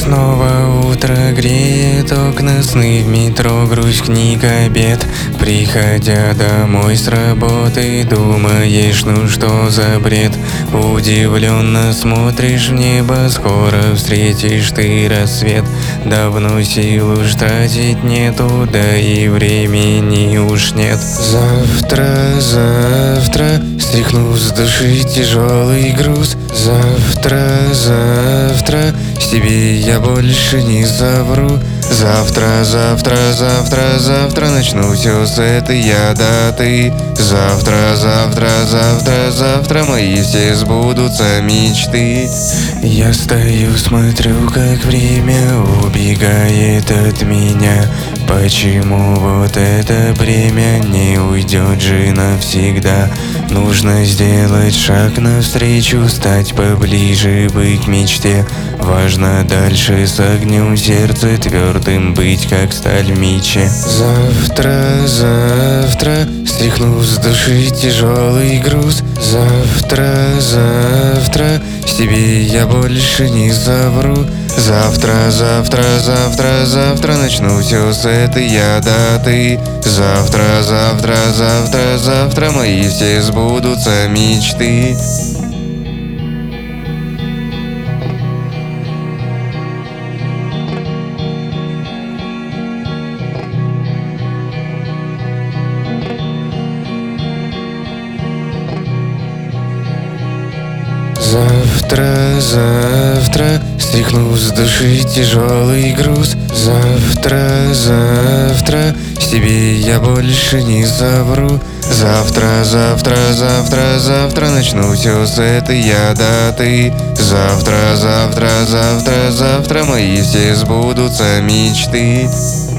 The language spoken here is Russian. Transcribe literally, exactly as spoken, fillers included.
Снова утро греет окна, сны в метро, грусть, книг, обед. Приходя домой с работы, думаешь, ну что за бред? Удивленно смотришь в небо, скоро встретишь ты рассвет. Давно сил уж тратить нету, да и времени уж нет. Завтра, завтра, стряхну с души тяжелый груз. Завтра, завтра, себе я больше не совру. Завтра, завтра, завтра, завтра начну все с этой я даты. Завтра, завтра, завтра, завтра мои все сбудутся мечты. Я стою, смотрю, как время убегает от меня. Почему вот это время не уйдет же навсегда? Нужно сделать шаг навстречу, стать поближе, быть к мечте. Важно дальше с огнем в сердце твердым быть, как сталь в мече. Завтра, завтра, стряхну с души тяжелый груз. Завтра, завтра, себе я больше не совру. Завтра, завтра, завтра, завтра начну все с этой я даты. Завтра, завтра, завтра, завтра мои все сбудутся мечты. Завтра, завтра, стряхну с души тяжелый груз. Завтра, завтра, себе я больше не совру. Завтра, завтра, завтра, завтра начну все с этой я даты. Завтра, завтра, завтра, завтра мои все сбудутся мечты.